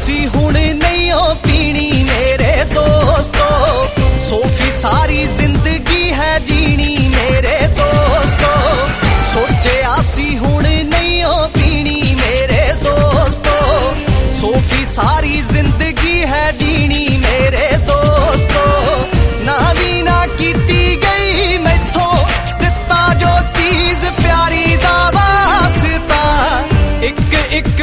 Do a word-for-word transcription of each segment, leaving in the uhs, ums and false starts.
आसी हुण नहीं ओ पीनी मेरे दोस्तों, सोफी सारी जिंदगी है जीनी मेरे दोस्तों, सोचे आसी हुण नहीं ओ पीनी मेरे दोस्तों, सोफी सारी जिंदगी है जीनी मेरे दोस्तों, ना भी ना कीती गई मैथों दिता जो चीज प्यारी दा वास्ता, एक एक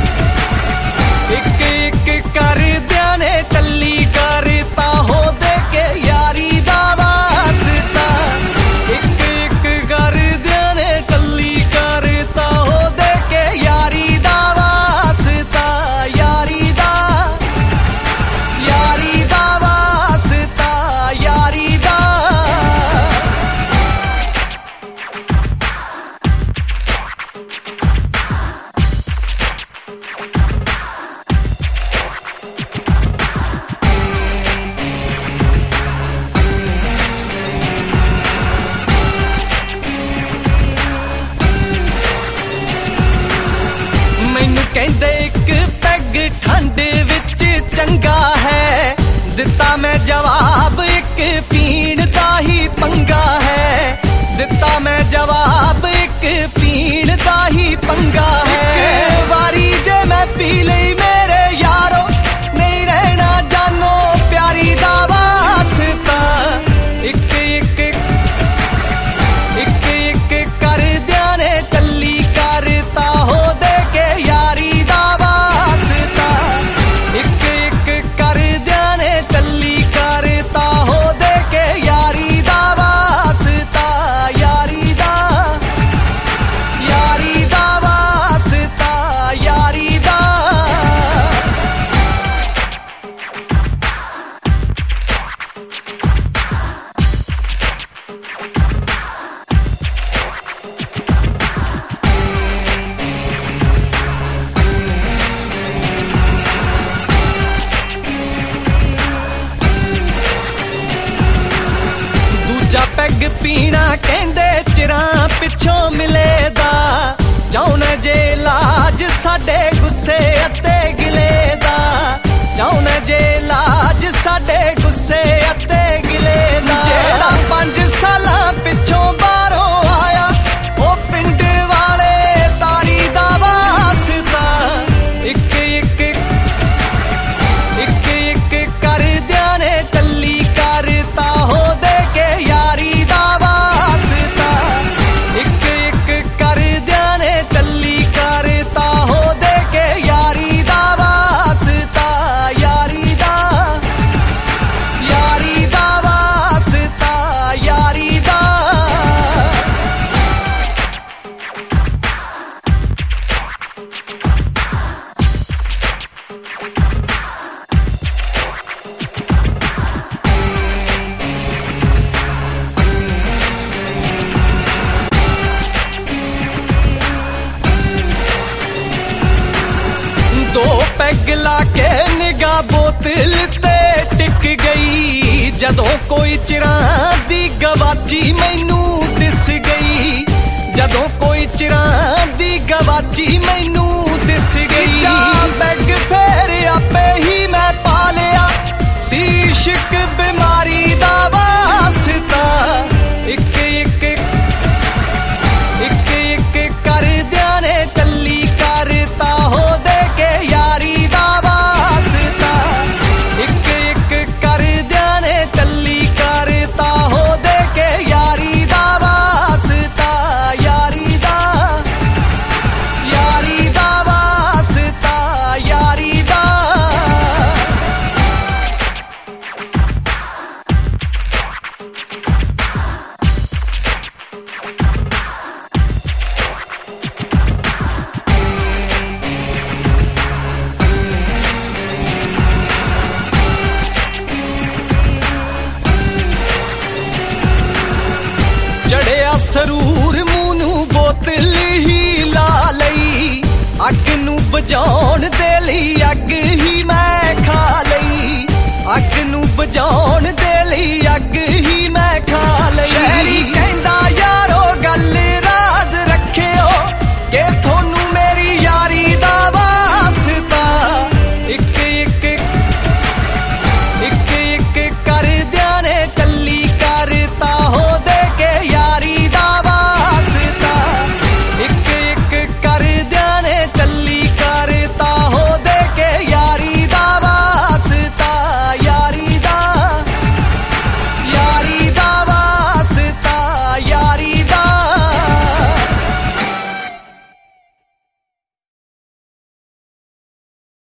एक एक कर दियाने टल्ली करता हो दे के यारी दा वास्ता, एक एक कर दियाने टल्ली करता हो दे के यारी दा वास्ता, यारी दा यारी दा वास्ता, यारी दा। मैनू कहंदे एक पैग ठंड विच चंगा है, दिता मैं जवाब एक पीण दा ही पंगा है, दिता मैं जवाब एक पीण दा ही पंगा है, एक वारी जे मैं पी लई मेरे यारो नहीं रहना जानो प्यारी दा वास्ता, एक एक एक एक कर दियाने टल्ली करता हो दे के यारी दा वास्ता, एक एक कर दियाने टल्ली करता हो दे के यारी दा वास्ता, यारी दा यारी दा वास्ता, यारी दा। दूजा पैग पीना कहंदे चिरां पिछों मिलेदा, चाहुना जे लाज साडे गुस्से अते गिले दा, चाहुना जे लाज साडे गुस्से अते गिले दा, जेड़ा पंज सालां पिछों बाहरों आया ओ पिंड वाले तारी दा वास्ता, एक एक एक एक कर दियाने टल्ली करता हो दे के यारी दा वास्ता, एक एक कर दियाने टल्ली करता हो दे के यारी दा वास्ता, यारी दा यारी दा वास्ता, यारी दा। दो पैग ला के निगाह बोतल ते टिक गई, जदों कोई चिरां दी गवाची मैनू दिस गई, जदों कोई चिरां दी गवाची मैनू दिस गई, पैग फेर आपे ही मैं पा लिया सी इश्क बीमारी दा वास्ता, एक एक एक एक कर दियाने टल्ली करता हो दे के यारी दा वास्ता, एक एक कर दियाने टल्ली करता हो दे के यारी दा वास्ता, यारी दा यारी दा वास्ता, यारी दा। चढ़िया सरूर मूंह नू बोतल ही ला लई, अग नू बुझाउण दे लई अग ही